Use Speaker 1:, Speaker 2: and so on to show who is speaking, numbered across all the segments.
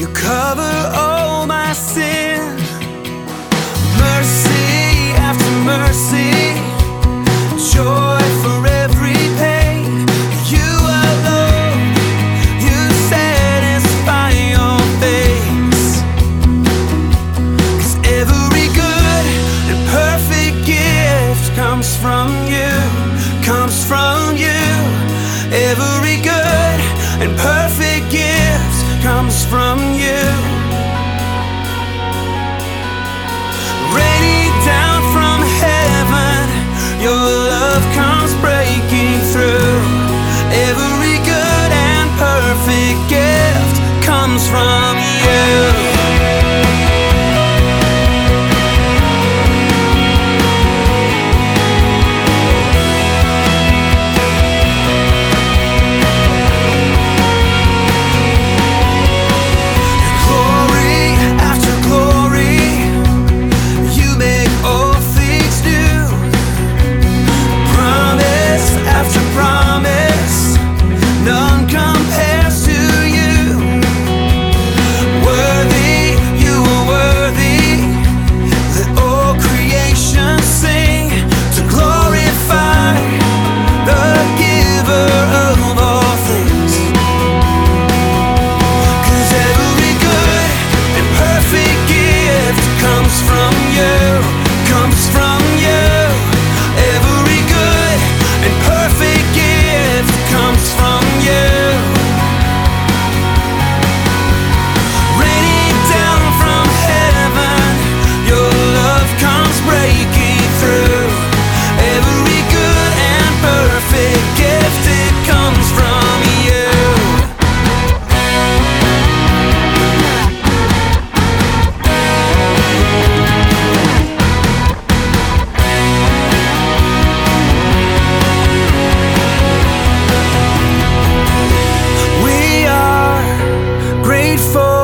Speaker 1: You cover all my sin. Mercy after mercy, joy for every pain. You alone, you satisfy your face. 'Cause every good and perfect gift comes from you, comes from you. Every good and perfect gift comes from you. Raining down from heaven, your love comes breaking through. Every good and perfect gift comes from you.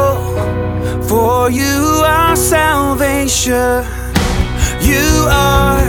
Speaker 1: For you are salvation, you are